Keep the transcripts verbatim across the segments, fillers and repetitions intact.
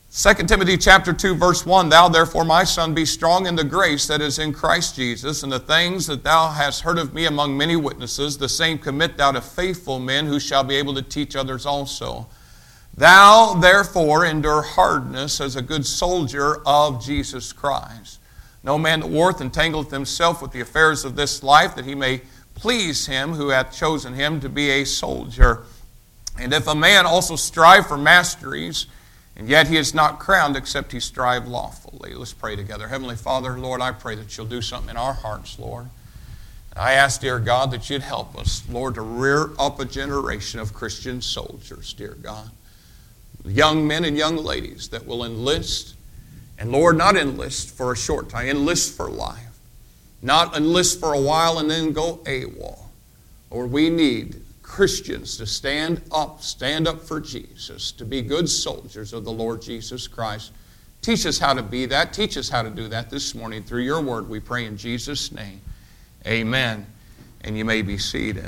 Second Timothy chapter two, verse one, Thou therefore, my son, be strong in the grace that is in Christ Jesus, and the things that thou hast heard of me among many witnesses, the same commit thou to faithful men who shall be able to teach others also. Thou therefore endure hardness as a good soldier of Jesus Christ. No man that warreth entangleth himself with the affairs of this life, that he may please him who hath chosen him to be a soldier. And if a man also strive for masteries, and yet he is not crowned except he strive lawfully. Let's pray together. Heavenly Father, Lord, I pray that you'll do something in our hearts, Lord. I ask, dear God, that you'd help us, Lord, to rear up a generation of Christian soldiers, dear God. Young men and young ladies that will enlist, and Lord, not enlist for a short time, enlist for life. Not enlist for a while and then go AWOL. Lord, we need Christians to stand up, stand up for Jesus, to be good soldiers of the Lord Jesus Christ. Teach us how to be that. Teach us how to do that this morning. Through your word, we pray in Jesus' name. Amen. And you may be seated.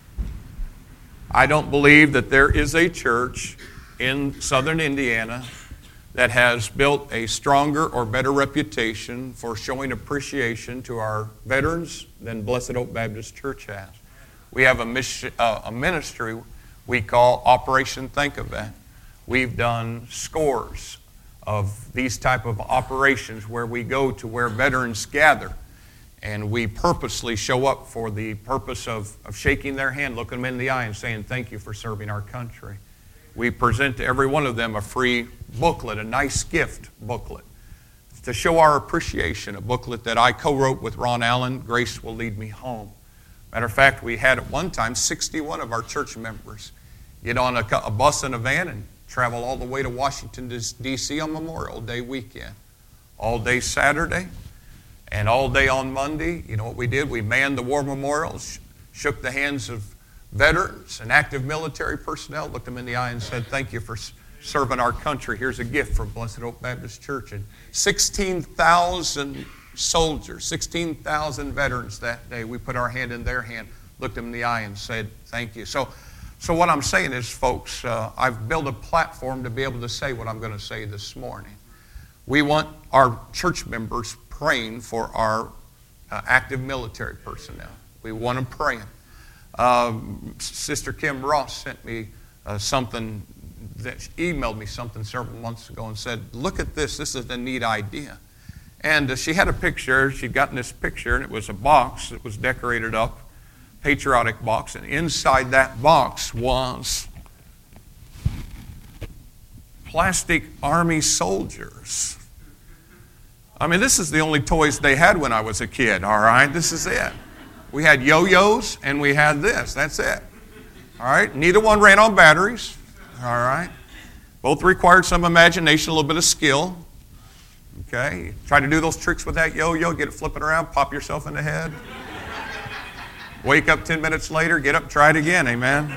I don't believe that there is a church in southern Indiana that has built a stronger or better reputation for showing appreciation to our veterans than Blessed Hope Baptist Church has. We have a, mission, uh, a ministry we call Operation Think of That. We've done scores of these type of operations where we go to where veterans gather, and we purposely show up for the purpose of, of shaking their hand, looking them in the eye and saying, thank you for serving our country. We present to every one of them a free booklet, a nice gift booklet, to show our appreciation, a booklet that I co-wrote with Ron Allen, Grace Will Lead Me Home. Matter of fact, we had at one time sixty-one of our church members get on a, a bus and a van and travel all the way to Washington, D C on Memorial Day weekend. All day Saturday and all day on Monday. You know what we did? We manned the war memorials, shook the hands of veterans and active military personnel, looked them in the eye and said, thank you for serving our country. Here's a gift from Blessed Hope Baptist Church. And sixteen thousand soldiers, sixteen thousand veterans that day, we put our hand in their hand, looked them in the eye and said, thank you. So so what I'm saying is, folks, uh, I've built a platform to be able to say what I'm going to say this morning. We want our church members praying for our uh, active military personnel. We want them praying. Um, Sister Kim Ross sent me uh, something, that she emailed me something several months ago and said, look at this, this is a neat idea. And uh, she had a picture, she'd gotten this picture, and it was a box that was decorated up, patriotic box, and inside that box was plastic army soldiers. I mean, this is the only toys they had when I was a kid, all right? This is it. We had yo-yos, and we had this. That's it. All right? Neither one ran on batteries. All right? Both required some imagination, a little bit of skill. Okay? Try to do those tricks with that yo-yo, get it flipping around, pop yourself in the head. Wake up ten minutes later, get up, try it again. Amen?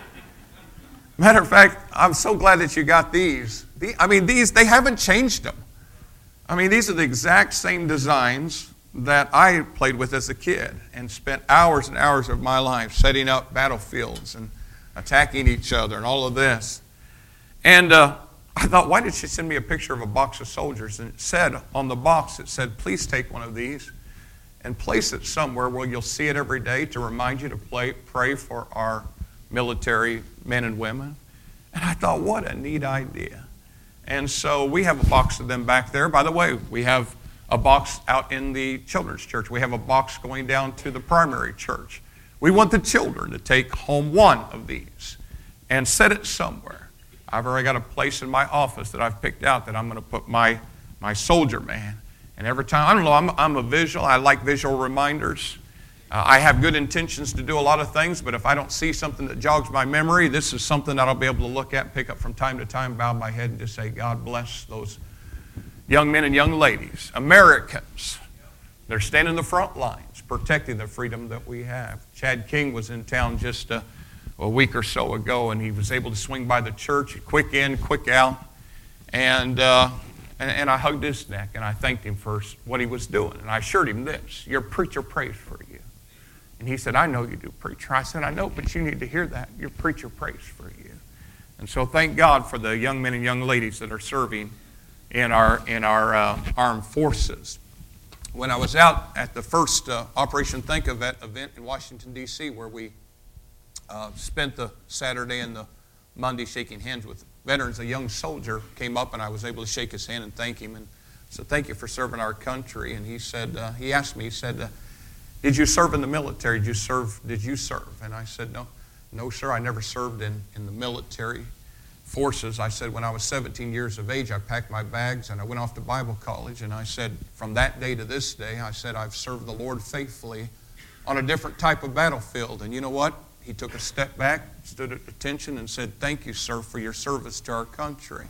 Matter of fact, I'm so glad that you got these. I mean, these, they haven't changed them. I mean, these are the exact same designs that I played with as a kid and spent hours and hours of my life setting up battlefields and attacking each other and all of this. And uh, I thought, why did she send me a picture of a box of soldiers? And it said on the box, it said, please take one of these and place it somewhere where you'll see it every day to remind you to play, pray for our military men and women. And I thought, what a neat idea. And so we have a box of them back there. By the way, we have a box out in the children's church. We have a box going down to the primary church. We want the children to take home one of these and set it somewhere. I've already got a place in my office that I've picked out that I'm going to put my, my soldier man. And every time, I don't know, I'm, I'm a visual. I like visual reminders. Uh, I have good intentions to do a lot of things, but if I don't see something that jogs my memory, this is something that I'll be able to look at, pick up from time to time, bow my head and just say, God bless those young men and young ladies, Americans. They're standing in the front lines, protecting the freedom that we have. Chad King was in town just a, a week or so ago, and he was able to swing by the church, quick in, quick out, and, uh, and and I hugged his neck, and I thanked him for what he was doing. And I assured him this, your preacher prays for you. And he said, I know you do, preacher. I said, I know, but you need to hear that. Your preacher prays for you. And so thank God for the young men and young ladies that are serving in our, in our uh, armed forces. When I was out at the first uh, Operation Think of It event in Washington, D C, where we uh, spent the Saturday and the Monday shaking hands with veterans, a young soldier came up and I was able to shake his hand and thank him. And said, thank you for serving our country. And he said, uh, he asked me, he said, uh, did you serve in the military? Did you serve? Did you serve? And I said, no, no, sir, I never served in, in the military forces. I said, when I was seventeen years of age, I packed my bags and I went off to Bible college. And I said, from that day to this day, I said, I've served the Lord faithfully on a different type of battlefield. And you know what? He took a step back, stood at attention, and said, thank you, sir, for your service to our country.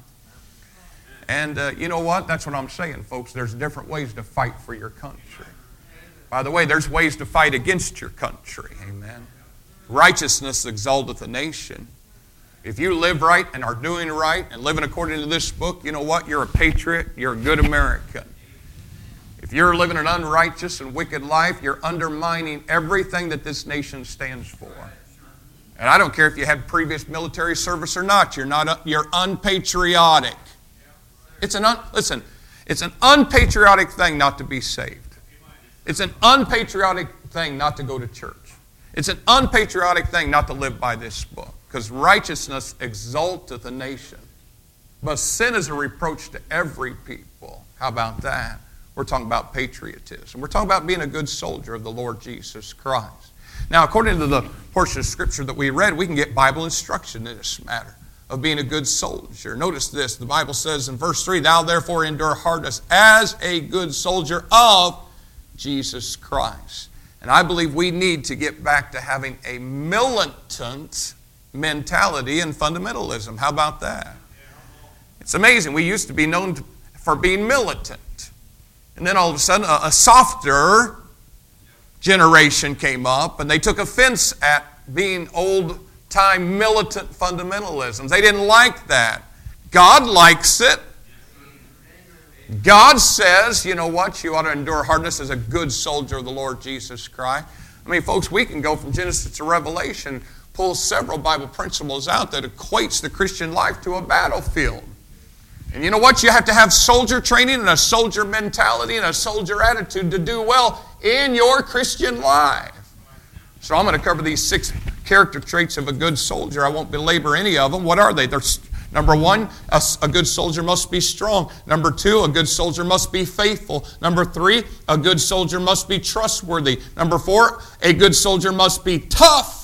And uh, you know what? That's what I'm saying, folks. There's different ways to fight for your country. By the way, there's ways to fight against your country. Amen. Righteousness exalteth a nation. If you live right and are doing right and living according to this book, you know what? You're a patriot. You're a good American. If you're living an unrighteous and wicked life, you're undermining everything that this nation stands for. And I don't care if you had previous military service or not. You're not. You're unpatriotic. It's an un, listen. It's an unpatriotic thing not to be saved. It's an unpatriotic thing not to go to church. It's an unpatriotic thing not to live by this book. Because righteousness exalteth a nation. But sin is a reproach to every people. How about that? We're talking about patriotism. We're talking about being a good soldier of the Lord Jesus Christ. Now, according to the portion of Scripture that we read, we can get Bible instruction in this matter of being a good soldier. Notice this. The Bible says in verse three, thou therefore endure hardness as a good soldier of Jesus Christ. And I believe we need to get back to having a militant mentality and fundamentalism. How about that? It's amazing. We used to be known for being militant. And then all of a sudden, a, a softer generation came up, and they took offense at being old-time militant fundamentalism. They didn't like that. God likes it. God says, you know what, you ought to endure hardness as a good soldier of the Lord Jesus Christ. I mean, folks, we can go from Genesis to Revelation, pull several Bible principles out that equates the Christian life to a battlefield. And you know what? You have to have soldier training and a soldier mentality and a soldier attitude to do well in your Christian life. So I'm going to cover these six character traits of a good soldier. I won't belabor any of them. What are they? They're, number one, a, a good soldier must be strong. Number two, a good soldier must be faithful. Number three, a good soldier must be trustworthy. Number four, a good soldier must be tough.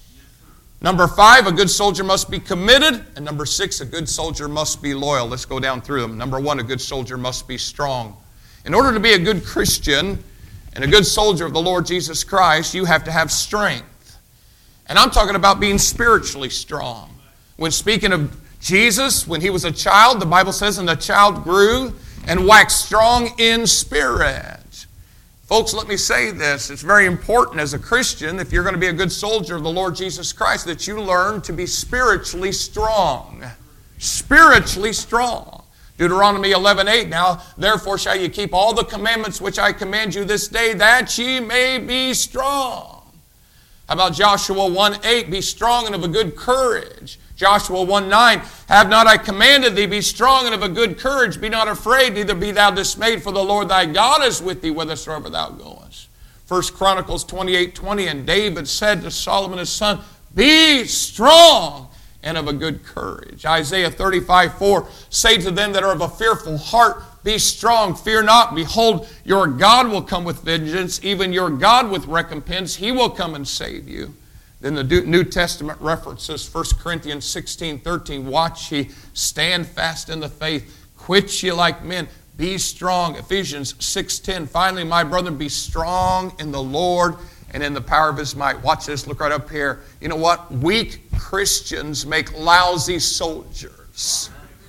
Number five, a good soldier must be committed. And number six, a good soldier must be loyal. Let's go down through them. Number one, a good soldier must be strong. In order to be a good Christian and a good soldier of the Lord Jesus Christ, you have to have strength. And I'm talking about being spiritually strong. When speaking of Jesus, when he was a child, the Bible says, and the child grew and waxed strong in spirit. Folks, let me say this. It's very important as a Christian, if you're going to be a good soldier of the Lord Jesus Christ, that you learn to be spiritually strong. Spiritually strong. Deuteronomy eleven eight, now therefore shall you keep all the commandments which I command you this day, that ye may be strong. How about Joshua one eight, be strong and of a good courage. Joshua one nine, have not I commanded thee, be strong and of a good courage, be not afraid, neither be thou dismayed, for the Lord thy God is with thee whithersoever thou goest. First Chronicles twenty-eight twenty, and David said to Solomon his son, be strong and of a good courage. Isaiah thirty-five four, say to them that are of a fearful heart, be strong, fear not, behold, your God will come with vengeance, even your God with recompense, he will come and save you. Then the New Testament references First Corinthians sixteen thirteen, watch ye, stand fast in the faith, quit ye like men, be strong. Ephesians six ten, finally, my brethren, be strong in the Lord and in the power of his might. Watch this, look right up here. You know what? Weak Christians make lousy soldiers.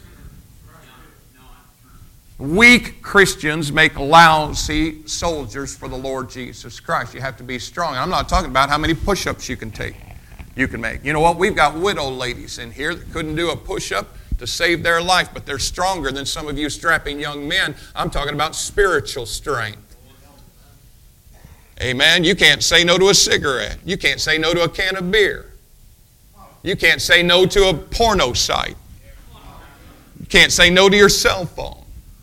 Weak Christians make lousy soldiers for the Lord Jesus Christ. You have to be strong. I'm not talking about how many push-ups you can take, you can make. You know what? We've got widow ladies in here that couldn't do a push-up to save their life, but they're stronger than some of you strapping young men. I'm talking about spiritual strength. Amen. You can't say no to a cigarette. You can't say no to a can of beer. You can't say no to a porno site. You can't say no to your cell phone.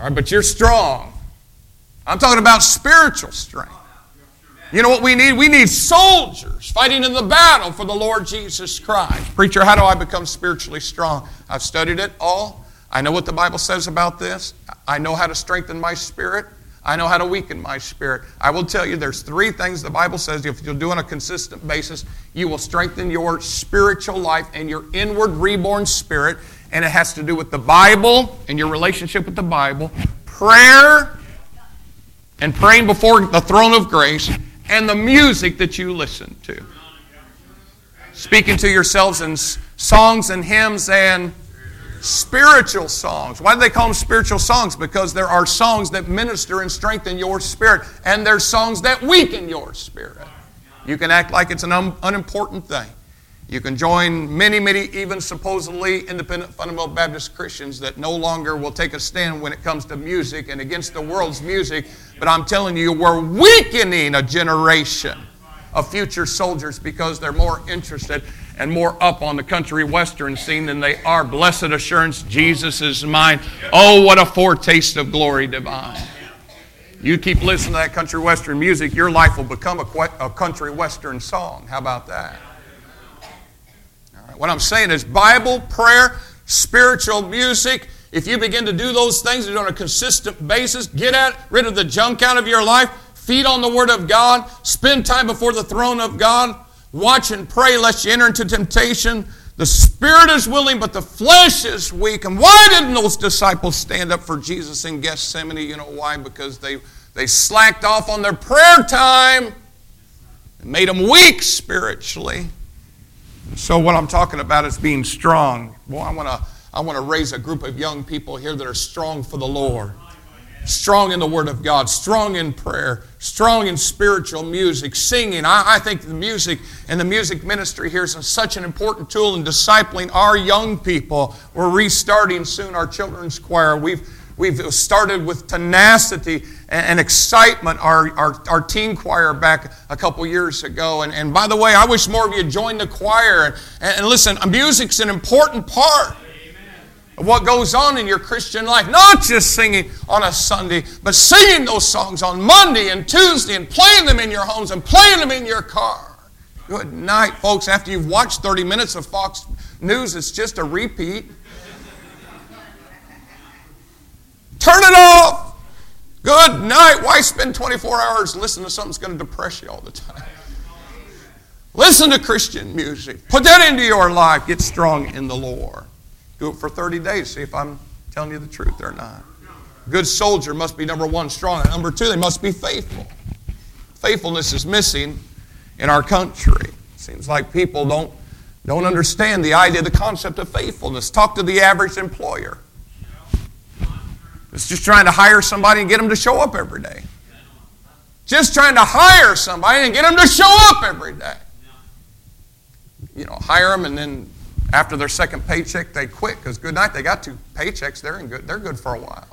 All right, but you're strong. I'm talking about spiritual strength. You know what we need? We need soldiers fighting in the battle for the Lord Jesus Christ. Preacher, how do I become spiritually strong? I've studied it all. I know what the Bible says about this. I know how to strengthen my spirit. I know how to weaken my spirit. I will tell you there's three things the Bible says if you'll do on a consistent basis, you will strengthen your spiritual life and your inward reborn spirit. And it has to do with the Bible and your relationship with the Bible, prayer and praying before the throne of grace, and the music that you listen to. Speaking to yourselves in songs and hymns and spiritual songs. Why do they call them spiritual songs? Because there are songs that minister and strengthen your spirit, and there's songs that weaken your spirit. You can act like it's an un- unimportant thing. You can join many, many, even supposedly independent fundamental Baptist Christians that no longer will take a stand when it comes to music and against the world's music. But I'm telling you, we're weakening a generation of future soldiers because they're more interested and more up on the country western scene than they are. Blessed assurance, Jesus is mine. Oh, what a foretaste of glory divine. You keep listening to that country western music, your life will become a, a country western song. How about that? All right. What I'm saying is Bible, prayer, spiritual music. If you begin to do those things on a consistent basis, get at, rid of the junk out of your life, feed on the Word of God, spend time before the throne of God, watch and pray lest you enter into temptation. The spirit is willing, but the flesh is weak. And why didn't those disciples stand up for Jesus in Gethsemane? You know why? Because they, they slacked off on their prayer time and made them weak spiritually. So what I'm talking about is being strong. Boy, I want to I want to raise a group of young people here that are strong for the Lord. Strong in the Word of God, strong in prayer, strong in spiritual music, singing. I, I think the music and the music ministry here is such an important tool in discipling our young people. We're restarting soon our children's choir. We've we've started with tenacity and, and excitement our, our, our teen choir back a couple years ago. And, and by the way, I wish more of you joined the choir. And, and listen, music's an important part of what goes on in your Christian life. Not just singing on a Sunday, but singing those songs on Monday and Tuesday and playing them in your homes and playing them in your car. Good night, folks. After you've watched thirty minutes of Fox News, it's just a repeat. Turn it off. Good night. Why spend twenty-four hours listening to something that's going to depress you all the time? Listen to Christian music. Put that into your life. Get strong in the Lord. Do it for thirty days. See if I'm telling you the truth or not. Good soldier must be, number one, strong. And number two, they must be faithful. Faithfulness is missing in our country. It seems like people don't, don't understand the idea, the concept of faithfulness. Talk to the average employer. It's just trying to hire somebody and get them to show up every day. Just trying to hire somebody and get them to show up every day. You know, hire them and then after their second paycheck, they quit because good night, they got two paychecks. They're in good. They're good for a while.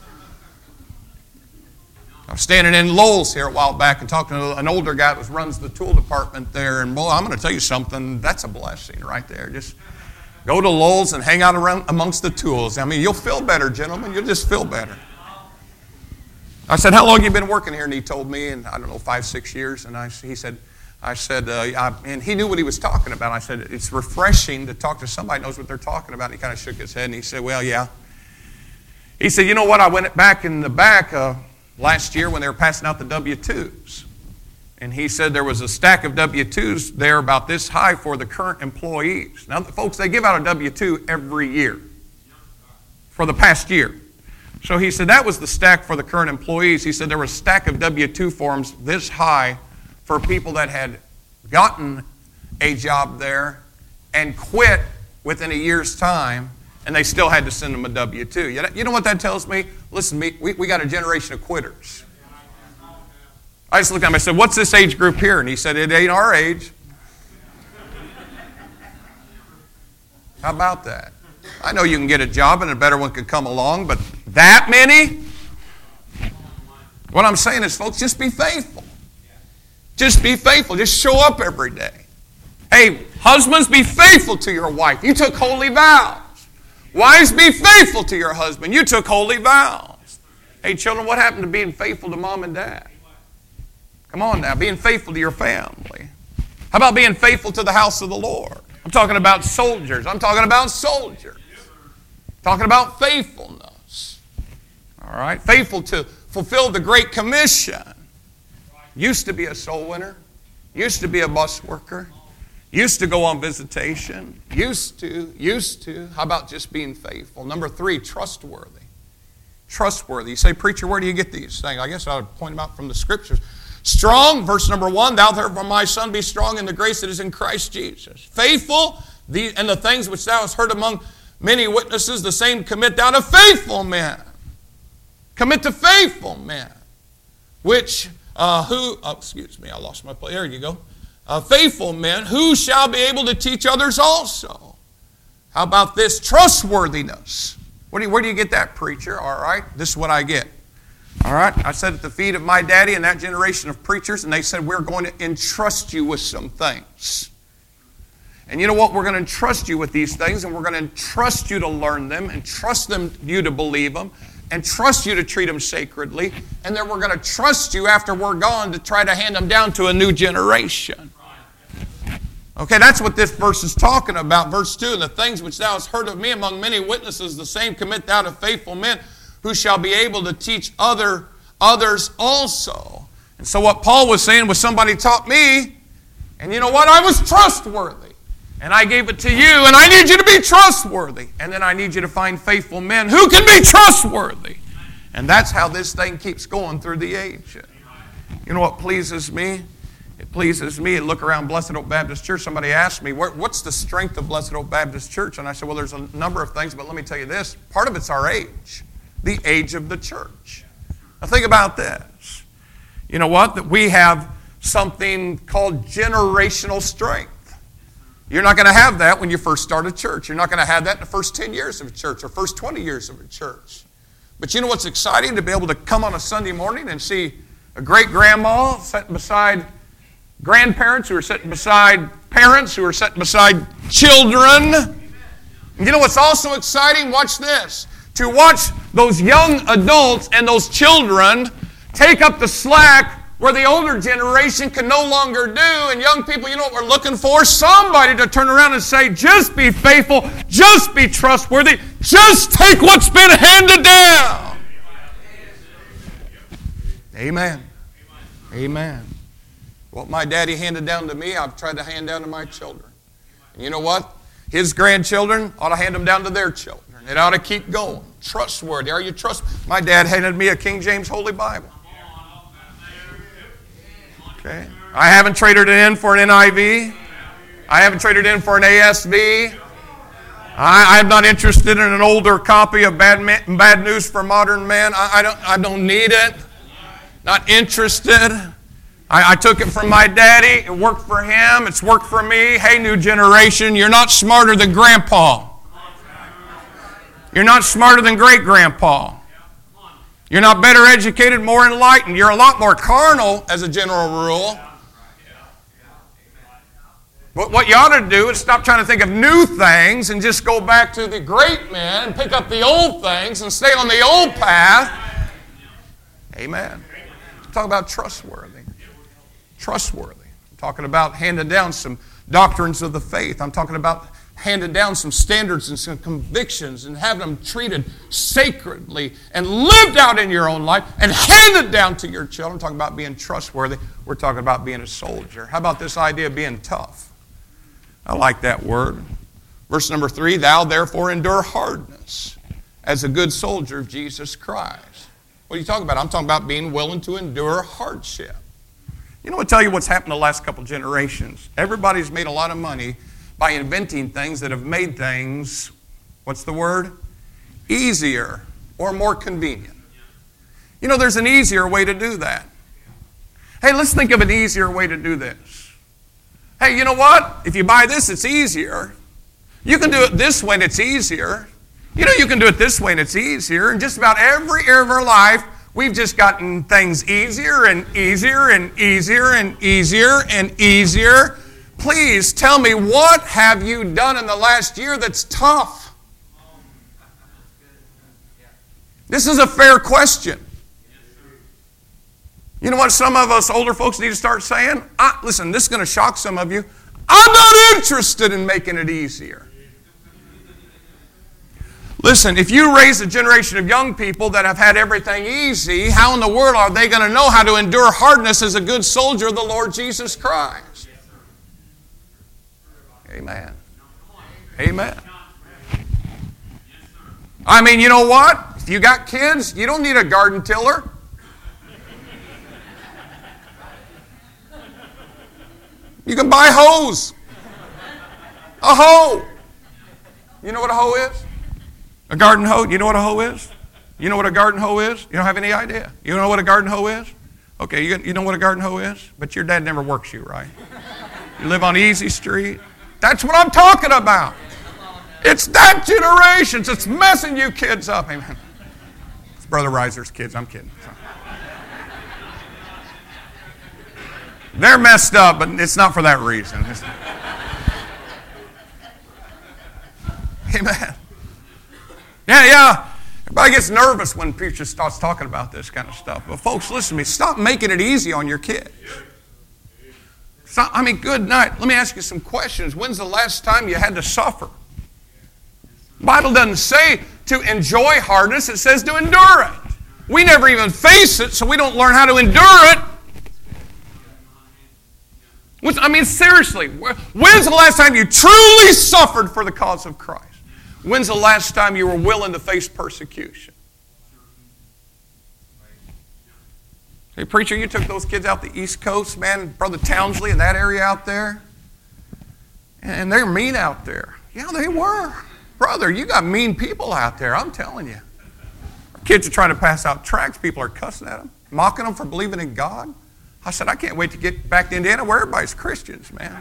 I was standing in Lowe's here a while back and talking to an older guy that runs the tool department there. And boy, I'm going to tell you something. That's a blessing right there. Just go to Lowe's and hang out around amongst the tools. I mean, you'll feel better, gentlemen. You'll just feel better. I said, how long have you been working here? And he told me, and I don't know, five, six years. And I, he said, I said, uh, I, and he knew what he was talking about. I said, it's refreshing to talk to somebody who knows what they're talking about. And he kind of shook his head and he said, well, yeah. He said, you know what? I went back in the back uh, last year when they were passing out the W twos. And he said there was a stack of W twos there about this high for the current employees. Now, folks, they give out a W two every year for the past year. So he said that was the stack for the current employees. He said there was a stack of W two forms this high for people that had gotten a job there and quit within a year's time, and they still had to send them a W two. You know what that tells me? Listen, we, we got a generation of quitters. I just looked at him, I said, what's this age group here? And he said, it ain't our age. How about that? I know you can get a job and a better one could come along, but that many? What I'm saying is, folks, just be faithful. Just be faithful. Just show up every day. Hey, husbands, be faithful to your wife. You took holy vows. Wives, be faithful to your husband. You took holy vows. Hey, children, what happened to being faithful to mom and dad? Come on now, being faithful to your family. How about being faithful to the house of the Lord? I'm talking about soldiers. I'm talking about soldiers. Talking about faithfulness. All right? Faithful to fulfill the Great Commission. Used to be a soul winner. Used to be a bus worker. Used to go on visitation. Used to. Used to. How about just being faithful? Number three, trustworthy. Trustworthy. You say, preacher, where do you get these things? I guess I would point them out from the Scriptures. Strong, verse number one, thou therefore, my son, be strong in the grace that is in Christ Jesus. Faithful, the, and the things which thou hast heard among many witnesses, the same commit thou to faithful men. Commit to faithful men. Which, uh, who, oh, excuse me, I lost my place. There you go. Uh, faithful men, who shall be able to teach others also. How about this? Trustworthiness. Where do you, where do you get that, preacher? All right, this is what I get. All right, I sat at the feet of my daddy and that generation of preachers, and they said, we're going to entrust you with some things. And you know what? We're going to entrust you with these things, and we're going to entrust you to learn them, and trust them, you to believe them, and trust you to treat them sacredly, and then we're going to trust you after we're gone to try to hand them down to a new generation. Okay, that's what this verse is talking about. Verse two, and the things which thou hast heard of me among many witnesses, the same commit thou to faithful men, who shall be able to teach other others also. And so what Paul was saying was, somebody taught me, and you know what? I was trustworthy. And I gave it to you, and I need you to be trustworthy. And then I need you to find faithful men who can be trustworthy. And that's how this thing keeps going through the ages. You know what pleases me? It pleases me to look around Blessed Oak Baptist Church. Somebody asked me, what's the strength of Blessed Oak Baptist Church? And I said, well, there's a number of things, but let me tell you this. Part of it's our age. The age of the church. Now think about this. You know what? That we have something called generational strength. You're not going to have that when you first start a church. You're not going to have that in the first ten years of a church or first twenty years of a church. But you know what's exciting? To be able to come on a Sunday morning and see a great-grandma sitting beside grandparents who are sitting beside parents who are sitting beside children. And you know what's also exciting? Watch this. To watch those young adults and those children take up the slack where the older generation can no longer do. And young people, you know what we're looking for? Somebody to turn around and say, just be faithful, just be trustworthy, just take what's been handed down. Amen. Amen. What my daddy handed down to me, I've tried to hand down to my children. And you know what? His grandchildren ought to hand them down to their children. It ought to keep going. Trustworthy. Are you trust? My dad handed me a King James Holy Bible. Okay. I haven't traded it in for an N I V. I haven't traded it in for an A S V. I, I'm not interested in an older copy of Bad, Man, Bad News for Modern Man. I, I don't. I don't need it. Not interested. I, I took it from my daddy. It worked for him. It's worked for me. Hey, new generation, you're not smarter than Grandpa. You're not smarter than great-grandpa. You're not better educated, more enlightened. You're a lot more carnal, as a general rule. But what you ought to do is stop trying to think of new things and just go back to the great men and pick up the old things and stay on the old path. Amen. Talk about trustworthy. Trustworthy. I'm talking about handing down some doctrines of the faith. I'm talking about handed down some standards and some convictions and having them treated sacredly and lived out in your own life and handed down to your children. I'm talking about being trustworthy. We're talking about being a soldier. How about this idea of being tough? I like that word. Verse number three, thou therefore endure hardness as a good soldier of Jesus Christ. What are you talking about? I'm talking about being willing to endure hardship. You know, I'll tell you what's happened the last couple generations. Everybody's made a lot of money by inventing things that have made things, what's the word? Easier or more convenient. You know, there's an easier way to do that. Hey, let's think of an easier way to do this. Hey, you know what? If you buy this, it's easier. You can do it this way and it's easier. You know, you can do it this way and it's easier. In just about every area of our life, we've just gotten things easier and easier and easier and easier and easier. Please tell me, what have you done in the last year that's tough? This is a fair question. You know what some of us older folks need to start saying? I, listen, this is going to shock some of you. I'm not interested in making it easier. Listen, if you raise a generation of young people that have had everything easy, how in the world are they going to know how to endure hardness as a good soldier of the Lord Jesus Christ? Amen. Amen. I mean, you know what? If you got kids, you don't need a garden tiller. You can buy hose. A hoe. You know what a hoe is? A garden hoe. You know what a hoe is? You know what a garden hoe is? You don't have any idea. You know what a garden hoe is? Okay, you, you know what a garden hoe is? But your dad never works you, right? You live on Easy Street. That's what I'm talking about. It's that generation. It's messing you kids up. Amen. It's Brother Reiser's kids. I'm kidding. They're messed up, but it's not for that reason. Amen. Yeah, yeah. Everybody gets nervous when preacher starts talking about this kind of stuff. But folks, listen to me. Stop making it easy on your kids. Stop, I mean, good night. Let me ask you some questions. When's the last time you had to suffer? The Bible doesn't say to enjoy hardness. It says to endure it. We never even face it, so we don't learn how to endure it. I mean, seriously, when's the last time you truly suffered for the cause of Christ? When's the last time you were willing to face persecution? Hey, preacher, you took those kids out the East Coast, man, Brother Townsley and that area out there. And they're mean out there. Yeah, they were. Brother, you got mean people out there, I'm telling you. Our kids are trying to pass out tracts. People are cussing at them, mocking them for believing in God. I said, I can't wait to get back to Indiana where everybody's Christians, man.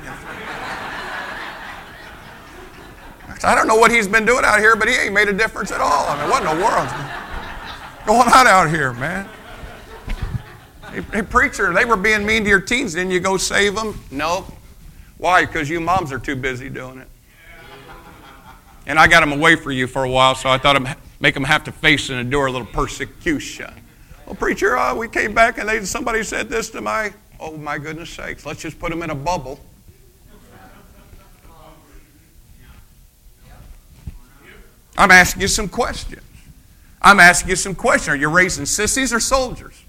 I don't know what he's been doing out here, but he ain't made a difference at all. I mean, what in the world's going on out here, man? Hey, hey, preacher, they were being mean to your teens. Didn't you go save them? No. Why? Because you moms are too busy doing it. And I got them away from you for a while, so I thought I'd make them have to face and endure a little persecution. Well, preacher, uh, we came back and they, somebody said this to my, oh my goodness sakes, let's just put them in a bubble. I'm asking you some questions. I'm asking you some questions. Are you raising sissies or soldiers?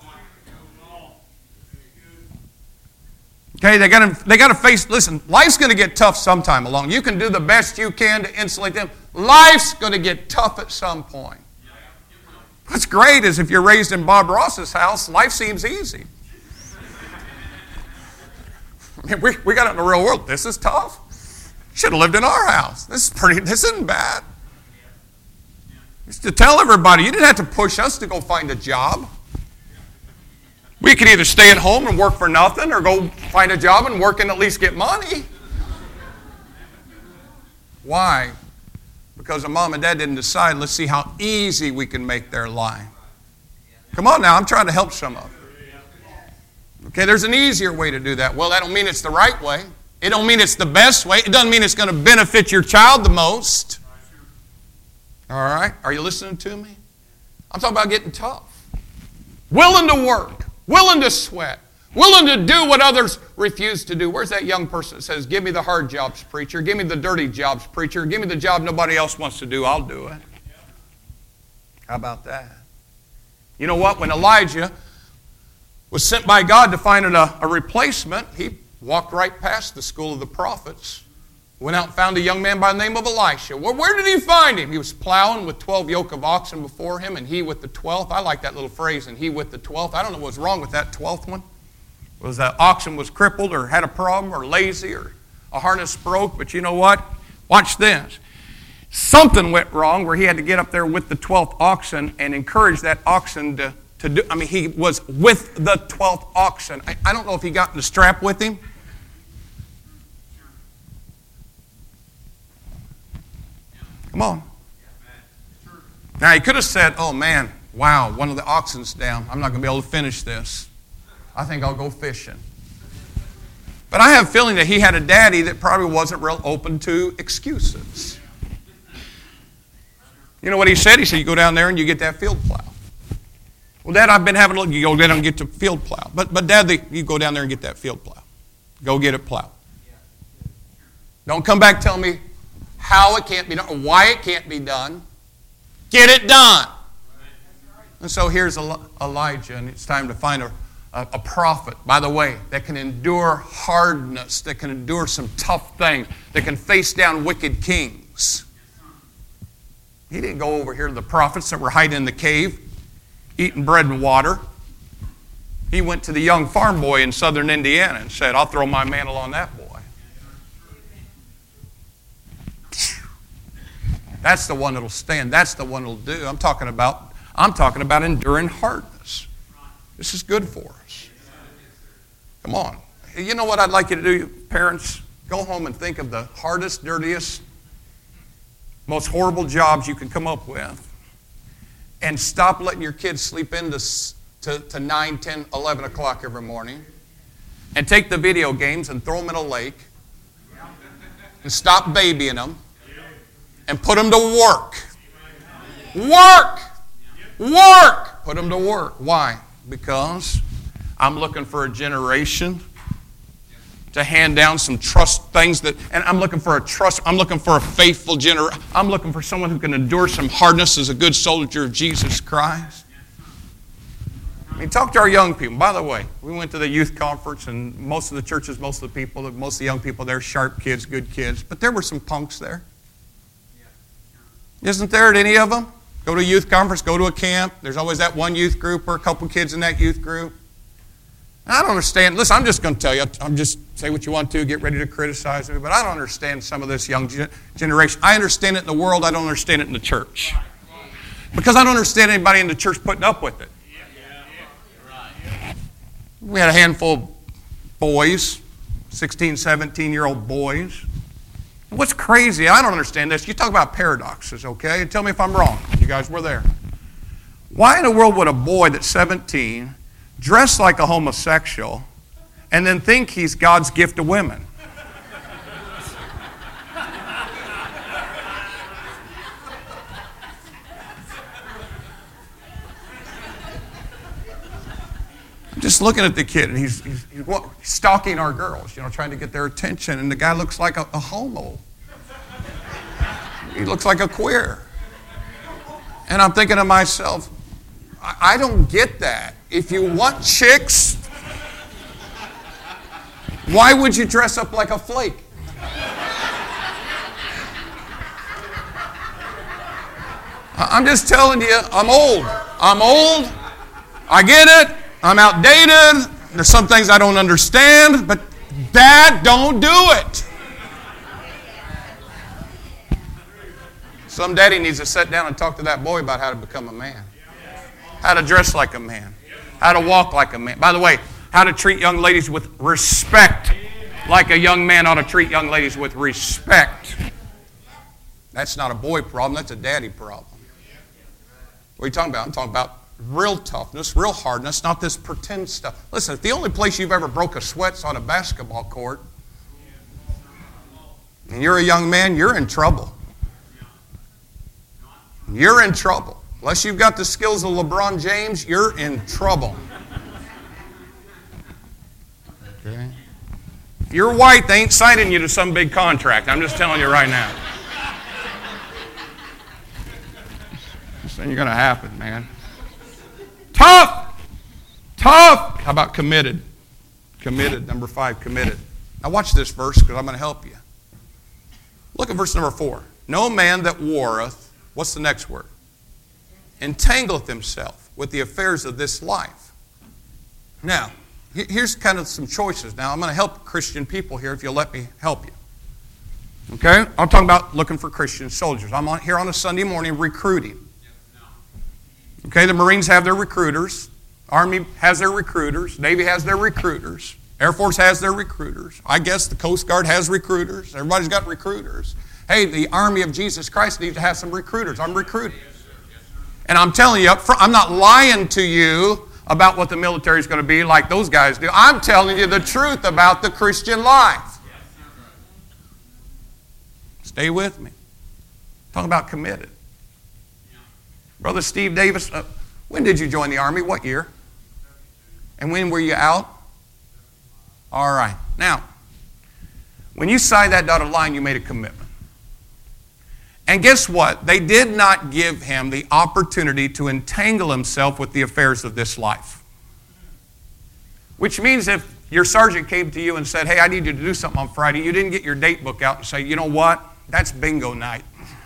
Okay, they got to they got to face, listen, life's going to get tough sometime along. You can do the best you can to insulate them. Life's going to get tough at some point. What's great is if you're raised in Bob Ross's house, life seems easy. I mean, we, we got it in the real world. This is tough. Should have lived in our house. This is pretty, this isn't bad. Used to tell everybody, you didn't have to push us to go find a job. We could either stay at home and work for nothing or go find a job and work and at least get money. Why? Because the mom and dad didn't decide, let's see how easy we can make their life. Come on now, I'm trying to help some of you. Okay, there's an easier way to do that. Well, that don't mean it's the right way. It don't mean it's the best way. It doesn't mean it's going to benefit your child the most. All right? Are you listening to me? I'm talking about getting tough. Willing to work. Willing to sweat. Willing to do what others refuse to do. Where's that young person that says, give me the hard jobs, preacher. Give me the dirty jobs, preacher. Give me the job nobody else wants to do. I'll do it. How about that? You know what? When Elijah was sent by God to find a, a replacement, he walked right past the school of the prophets. Went out and found a young man by the name of Elisha. Well, where did he find him? He was plowing with twelve yoke of oxen before him, and he with the twelfth. I like that little phrase, and he with the twelfth. I don't know what's wrong with that twelfth one. Was that oxen was crippled or had a problem or lazy or a harness broke. But you know what? Watch this. Something went wrong where he had to get up there with the twelfth oxen and encourage that oxen to, to do. I mean, he was with the twelfth oxen. I, I don't know if he got in the strap with him. Come on. Now, he could have said, oh man, wow, one of the oxen's down. I'm not going to be able to finish this. I think I'll go fishing. But I have a feeling that he had a daddy that probably wasn't real open to excuses. You know what he said? He said, you go down there and you get that field plow. Well, Dad, I've been having a look. You go down and get the field plow. But, but Dad, the, you go down there and get that field plow. Go get it plowed. Don't come back telling me how it can't be done or why it can't be done. Get it done. And so here's Elijah, and it's time to find a, a, a prophet, by the way, that can endure hardness, that can endure some tough things, that can face down wicked kings. He didn't go over here to the prophets that were hiding in the cave, eating bread and water. He went to the young farm boy in southern Indiana and said, I'll throw my mantle on that boy. That's the one that'll stand. That's the one that'll do. I'm talking about, I'm talking about enduring hardness. This is good for us. Come on. You know what I'd like you to do, parents? Go home and think of the hardest, dirtiest, most horrible jobs you can come up with. And stop letting your kids sleep in to, to, to nine, ten, eleven o'clock every morning. And take the video games and throw them in a lake. And stop babying them. And put them to work. Work! Work! Put them to work. Why? Because I'm looking for a generation to hand down some trust things that, and I'm looking for a trust, I'm looking for a faithful generation. I'm looking for someone who can endure some hardness as a good soldier of Jesus Christ. I mean, talk to our young people. By the way, we went to the youth conference, and most of the churches, most of the people, most of the young people there, sharp kids, good kids, but there were some punks there. Isn't there at any of them? Go to a youth conference, go to a camp. There's always that one youth group or a couple kids in that youth group. I don't understand. Listen, I'm just going to tell you. I'm just say what you want to. Get ready to criticize me. But I don't understand some of this young generation. I understand it in the world. I don't understand it in the church. Because I don't understand anybody in the church putting up with it. We had a handful of boys, sixteen, seventeen-year-old boys. What's crazy, I don't understand this. You talk about paradoxes, okay? Tell me if I'm wrong. You guys were there. Why in the world would a boy that's seventeen dress like a homosexual and then think he's God's gift to women? I'm just looking at the kid, and he's, he's, he's stalking our girls, you know, trying to get their attention, and the guy looks like a, a homo. He looks like a queer. And I'm thinking to myself, I, I don't get that. If you want chicks, why would you dress up like a flake? I'm just telling you, I'm old. I'm old. I get it. I'm outdated. There's some things I don't understand, but Dad, don't do it. Some daddy needs to sit down and talk to that boy about how to become a man, how to dress like a man, how to walk like a man. By the way, how to treat young ladies with respect, like a young man ought to treat young ladies with respect. That's not a boy problem, that's a daddy problem. What are you talking about? I'm talking about real toughness, real hardness, not this pretend stuff. Listen, if the only place you've ever broke a sweat's on a basketball court, and you're a young man, you're in trouble. You're in trouble. Unless you've got the skills of LeBron James, you're in trouble. Okay. If you're white, they ain't signing you to some big contract. I'm just telling you right now. This ain't going to happen, man. Tough! Tough! How about committed? Committed. Number five, committed. Now watch this verse because I'm going to help you. Look at verse number four. No man that warreth, what's the next word? Entangleth himself with the affairs of this life. Now, here's kind of some choices. Now, I'm going to help Christian people here if you'll let me help you. Okay? I'm talking about looking for Christian soldiers. I'm on, here on a Sunday morning recruiting. Okay, the Marines have their recruiters. Army has their recruiters. Navy has their recruiters. Air Force has their recruiters. I guess the Coast Guard has recruiters. Everybody's got recruiters. Hey, the Army of Jesus Christ needs to have some recruiters. I'm recruiting. And I'm telling you up front, I'm not lying to you about what the military is going to be like those guys do. I'm telling you the truth about the Christian life. Stay with me. Talking about committed. Brother Steve Davis, uh, When did you join the Army? What year? And when were you out? All right. Now, when you signed that dotted line, you made a commitment. And guess what? They did not give him the opportunity to entangle himself with the affairs of this life. Which means if your sergeant came to you and said, hey, I need you to do something on Friday, you didn't get your date book out and say, you know what? That's bingo night.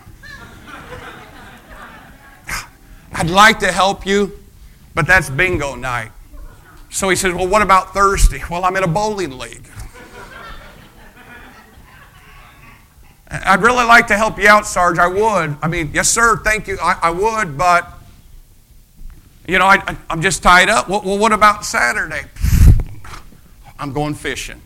I'd like to help you, but that's bingo night. So he says, well, what about Thursday? Well, I'm in a bowling league. I'd really like to help you out, Sarge. I would. I mean, yes, sir, thank you. I, I would, but, you know, I, I, I'm just tied up. Well, well, what about Saturday? I'm going fishing.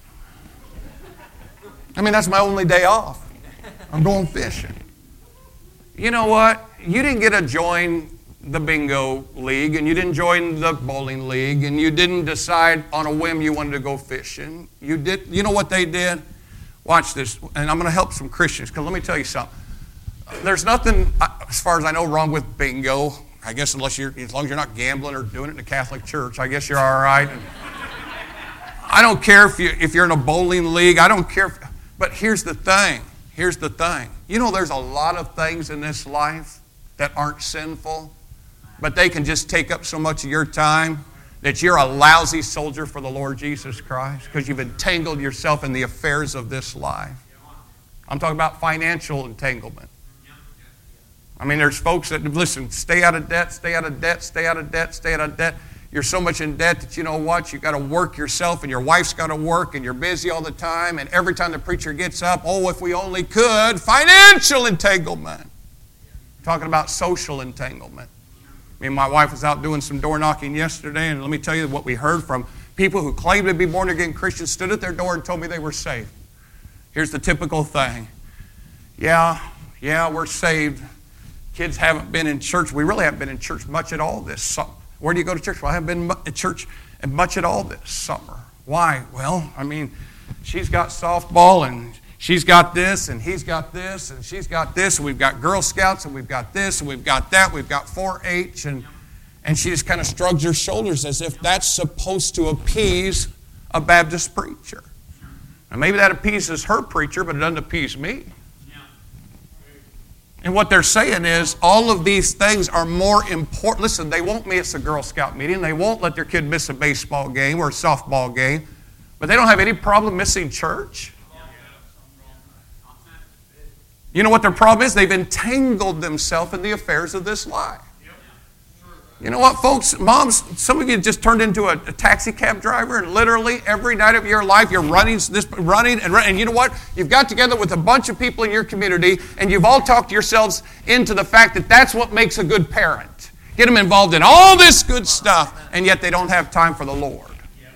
I mean, that's my only day off. I'm going fishing. You know what? You didn't get to join the bingo league, and you didn't join the bowling league, and you didn't decide on a whim you wanted to go fishing. You did. You know what they did? Watch this, and I'm going to help some Christians, because let me tell you something. There's nothing, as far as I know, wrong with bingo. I guess unless you're, as long as you're not gambling or doing it in the Catholic Church, I guess you're all right. And I don't care if, you, if you're in a bowling league. I don't care. If, but here's the thing. Here's the thing. You know, there's a lot of things in this life that aren't sinful, but they can just take up so much of your time that you're a lousy soldier for the Lord Jesus Christ because you've entangled yourself in the affairs of this life. I'm talking about financial entanglement. I mean, there's folks that, listen, stay out of debt, stay out of debt, stay out of debt, stay out of debt. You're so much in debt that you know what? You've got to work yourself, and your wife's got to work, and you're busy all the time, and every time the preacher gets up, oh, if we only could, financial entanglement. Talking about social entanglement. Me and my wife was out doing some door knocking yesterday, and let me tell you what we heard from people who claimed to be born-again Christians, stood at their door and told me they were saved. Here's the typical thing. Yeah, yeah, we're saved. Kids haven't been in church. We really haven't been in church much at all this summer. Where do you go to church? Well, I haven't been at church much at all this summer. Why? Well, I mean, she's got softball, and she's got this, and he's got this, and she's got this, and we've got Girl Scouts, and we've got this, and we've got that, we've got four H, and, and she just kind of shrugs her shoulders as if that's supposed to appease a Baptist preacher. And maybe that appeases her preacher, but it doesn't appease me. And what they're saying is all of these things are more important. Listen, they won't miss a Girl Scout meeting. They won't let their kid miss a baseball game or a softball game. But they don't have any problem missing church. You know what their problem is? They've entangled themselves in the affairs of this life. You know what, folks? Moms, some of you just turned into a, a taxi cab driver, and literally every night of your life you're running, this, running and running. And you know what? You've got together with a bunch of people in your community, and you've all talked yourselves into the fact that that's what makes a good parent. Get them involved in all this good stuff, and yet they don't have time for the Lord.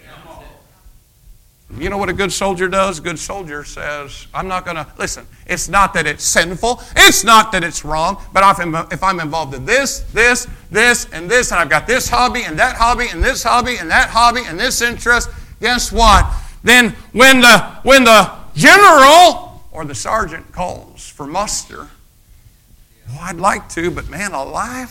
You know what a good soldier does? A good soldier says, I'm not going to, listen, it's not that it's sinful. It's not that it's wrong. But if I'm, if I'm involved in this, this, this, and this, and I've got this hobby, and that hobby, and this hobby, and that hobby, and this interest, guess what? Then when the, when the general or the sergeant calls for muster, well, I'd like to, but man alive.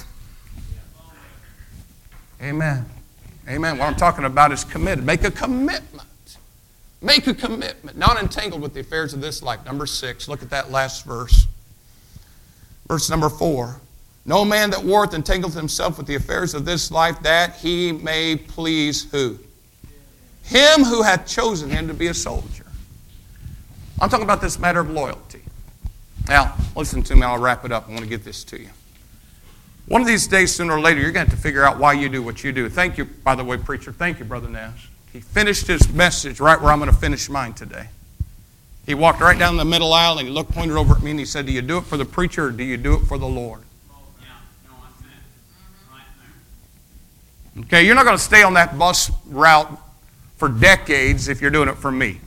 Amen. Amen. What I'm talking about is committed. Make a commitment. Make a commitment, not entangled with the affairs of this life. Number six, look at that last verse. Verse number four. No man that warreth entangleth himself with the affairs of this life, that he may please who? Him who hath chosen him to be a soldier. I'm talking about this matter of loyalty. Now, listen to me, I'll wrap it up. I want to get this to you. One of these days, sooner or later, you're going to have to figure out why you do what you do. Thank you, by the way, preacher. Thank you, Brother Ness. He finished his message right where I'm going to finish mine today. He walked right down the middle aisle and he looked, pointed over at me, and he said, do you do it for the preacher or do you do it for the Lord? Okay, you're not going to stay on that bus route for decades if you're doing it for me.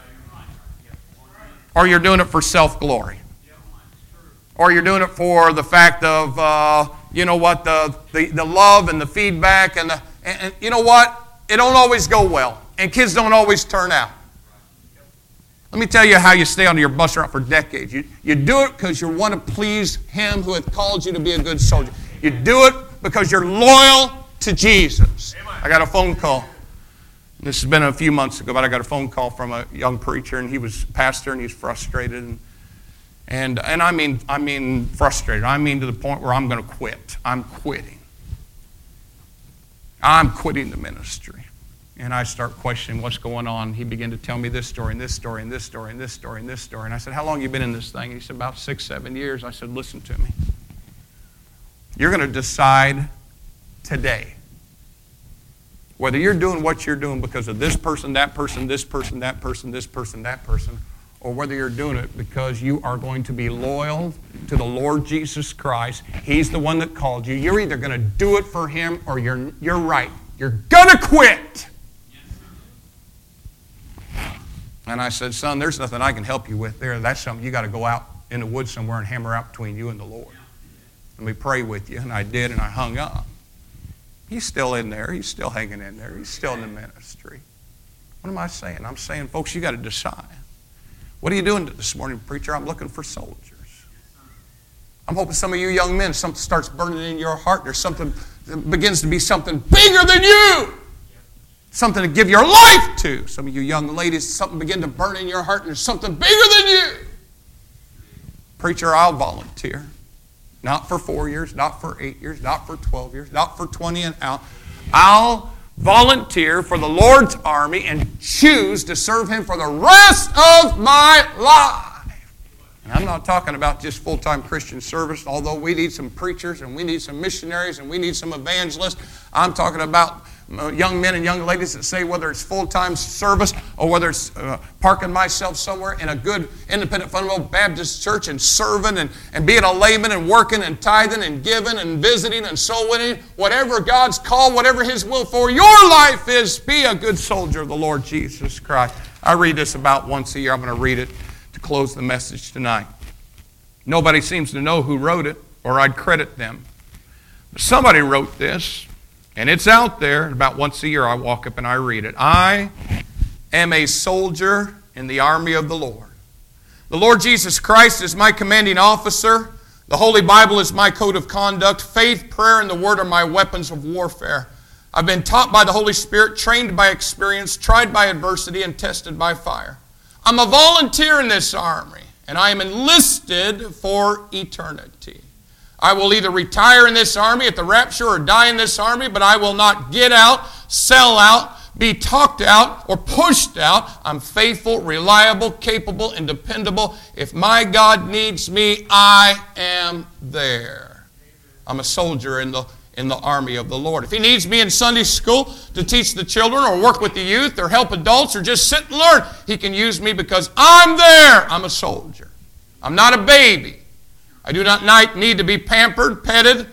Or you're doing it for self-glory. Or you're doing it for the fact of, uh, you know what, the, the, the love and the feedback and the, and, and you know what? It don't always go well, and kids don't always turn out. Let me tell you how you stay on your bus route for decades. You, you do it because you want to please Him who hath called you to be a good soldier. You do it because you're loyal to Jesus. I got a phone call. This has been a few months ago, but I got a phone call from a young preacher, and he was a pastor, and he's frustrated. And, and, and I mean, I mean frustrated. I mean to the point where I'm going to quit. I'm quitting. I'm quitting the ministry. And I start questioning what's going on. He began to tell me this story and this story and this story and this story and this story. And I said, how long have you been in this thing? And he said, about six, seven years. I said, listen to me. You're going to decide today whether you're doing what you're doing because of this person, that person, this person, that person, this person, that person, or whether you're doing it because you are going to be loyal to the Lord Jesus Christ. He's the one that called you. You're either going to do it for Him or you're, you're right. You're going to quit. And I said, son, there's nothing I can help you with there. That's something you got to go out in the woods somewhere and hammer out between you and the Lord. Let me pray with you. And I did, and I hung up. He's still in there. He's still hanging in there. He's still in the ministry. What am I saying? I'm saying, folks, you got to decide. What are you doing this morning, preacher? I'm looking for soldiers. I'm hoping some of you young men, something starts burning in your heart. There's something that begins to be something bigger than you. Something to give your life to. Some of you young ladies, something begin to burn in your heart and there's something bigger than you. Preacher, I'll volunteer. Not for four years, not for eight years, not for twelve years, not for twenty and out. I'll volunteer for the Lord's army and choose to serve Him for the rest of my life. And I'm not talking about just full-time Christian service, although we need some preachers and we need some missionaries and we need some evangelists. I'm talking about young men and young ladies that say whether it's full-time service or whether it's uh, parking myself somewhere in a good independent fundamental Baptist church and serving and, and being a layman and working and tithing and giving and visiting and soul winning, whatever God's call, whatever His will for your life is, be a good soldier of the Lord Jesus Christ. I read this about once a year. I'm going to read it to close the message tonight. Nobody seems to know who wrote it, or I'd credit them. But somebody wrote this. And it's out there. About once a year I walk up and I read it. I am a soldier in the army of the Lord. The Lord Jesus Christ is my commanding officer. The Holy Bible is my code of conduct. Faith, prayer, and the Word are my weapons of warfare. I've been taught by the Holy Spirit, trained by experience, tried by adversity, and tested by fire. I'm a volunteer in this army, and I am enlisted for eternity. I will either retire in this army at the rapture or die in this army, but I will not get out, sell out, be talked out, or pushed out. I'm faithful, reliable, capable, and dependable. If my God needs me, I am there. I'm a soldier in the, in the army of the Lord. If He needs me in Sunday school to teach the children or work with the youth or help adults or just sit and learn, He can use me because I'm there. I'm a soldier. I'm not a baby. I do not need to be pampered, petted,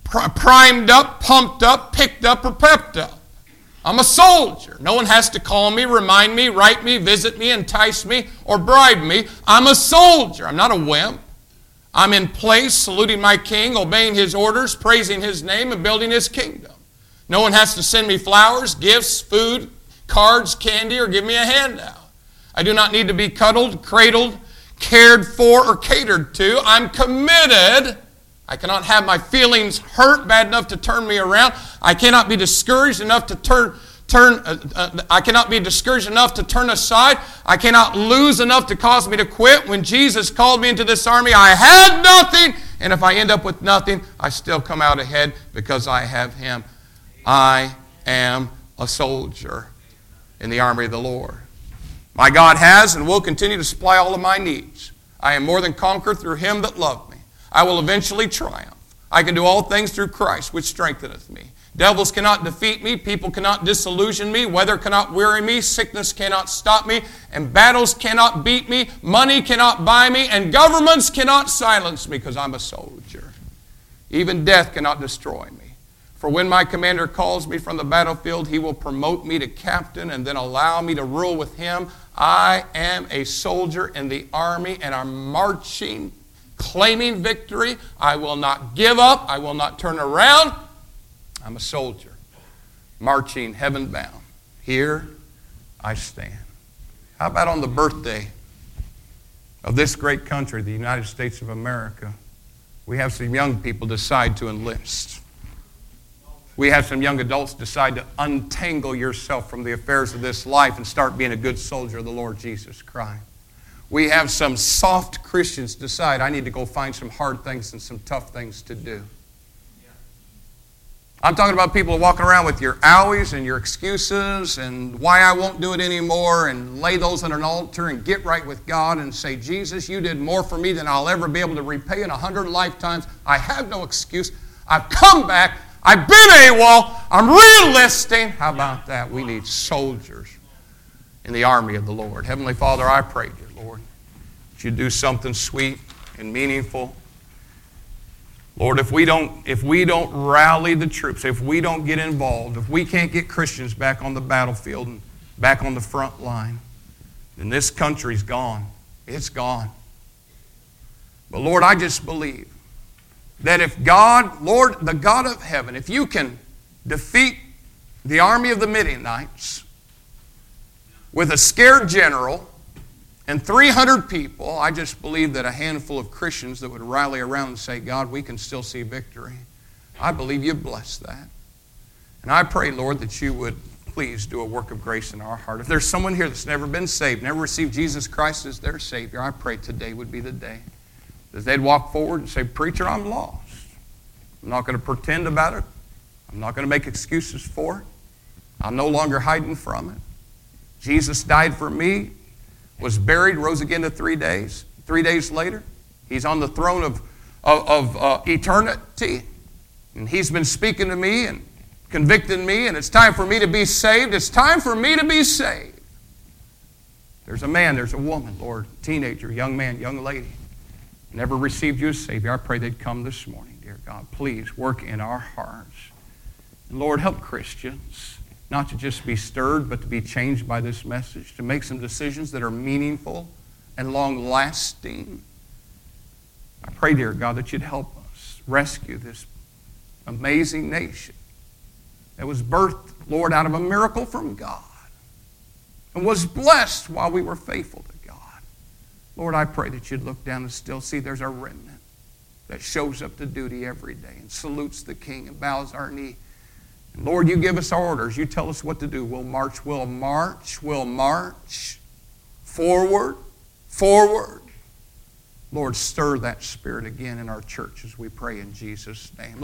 primed up, pumped up, picked up, or pepped up. I'm a soldier. No one has to call me, remind me, write me, visit me, entice me, or bribe me. I'm a soldier. I'm not a wimp. I'm in place, saluting my King, obeying His orders, praising His name, and building His kingdom. No one has to send me flowers, gifts, food, cards, candy, or give me a handout. I do not need to be cuddled, cradled, cared for, or catered to. I'm committed. I cannot have my feelings hurt bad enough to turn me around. I cannot be discouraged enough to turn turn uh, uh, I cannot be discouraged enough to turn aside. I cannot lose enough to cause me to quit. When Jesus called me into this army, I had nothing, and if I end up with nothing, I still come out ahead because I have Him. I am a soldier in the army of the Lord. My God has and will continue to supply all of my needs. I am more than conqueror through Him that loved me. I will eventually triumph. I can do all things through Christ, which strengtheneth me. Devils cannot defeat me. People cannot disillusion me. Weather cannot weary me. Sickness cannot stop me. And battles cannot beat me. Money cannot buy me. And governments cannot silence me because I'm a soldier. Even death cannot destroy me. For when my commander calls me from the battlefield, he will promote me to captain and then allow me to rule with him. I am a soldier in the army and I'm marching, claiming victory. I will not give up. I will not turn around. I'm a soldier, marching heaven bound. Here I stand. How about on the birthday of this great country, the United States of America, we have some young people decide to enlist. We have some young adults decide to untangle yourself from the affairs of this life and start being a good soldier of the Lord Jesus Christ. We have some soft Christians decide, I need to go find some hard things and some tough things to do. I'm talking about people walking around with your owies and your excuses and why I won't do it anymore, and lay those on an altar and get right with God and say, Jesus, you did more for me than I'll ever be able to repay in a hundred lifetimes. I have no excuse. I've come back. I've been AWOL. I'm re-enlisting. How about that? We need soldiers in the army of the Lord. Heavenly Father, I pray, dear Lord, that you do something sweet and meaningful. Lord, if we don't, if we don't rally the troops, if we don't get involved, if we can't get Christians back on the battlefield and back on the front line, then this country's gone. It's gone. But Lord, I just believe that if God, Lord, the God of heaven, if you can defeat the army of the Midianites with a scared general and three hundred people, I just believe that a handful of Christians that would rally around and say, God, we can still see victory. I believe you bless that. And I pray, Lord, that you would please do a work of grace in our heart. If there's someone here that's never been saved, never received Jesus Christ as their Savior, I pray today would be the day that they'd walk forward and say, preacher, I'm lost. I'm not going to pretend about it. I'm not going to make excuses for it. I'm no longer hiding from it. Jesus died for me, was buried, rose again to three days. Three days later, he's on the throne of, of, of uh, eternity. And he's been speaking to me and convicting me, and it's time for me to be saved. It's time for me to be saved. There's a man, there's a woman, Lord, teenager, young man, young lady, never received you as Savior. I pray they'd come this morning, dear God. Please work in our hearts. And Lord, help Christians not to just be stirred, but to be changed by this message, to make some decisions that are meaningful and long-lasting. I pray, dear God, that you'd help us rescue this amazing nation that was birthed, Lord, out of a miracle from God and was blessed while we were faithful to God. Lord, I pray that you'd look down and still see there's a remnant that shows up to duty every day and salutes the King and bows our knee. And Lord, you give us our orders. You tell us what to do. We'll march, we'll march, we'll march forward, forward. Lord, stir that spirit again in our church as we pray in Jesus' name.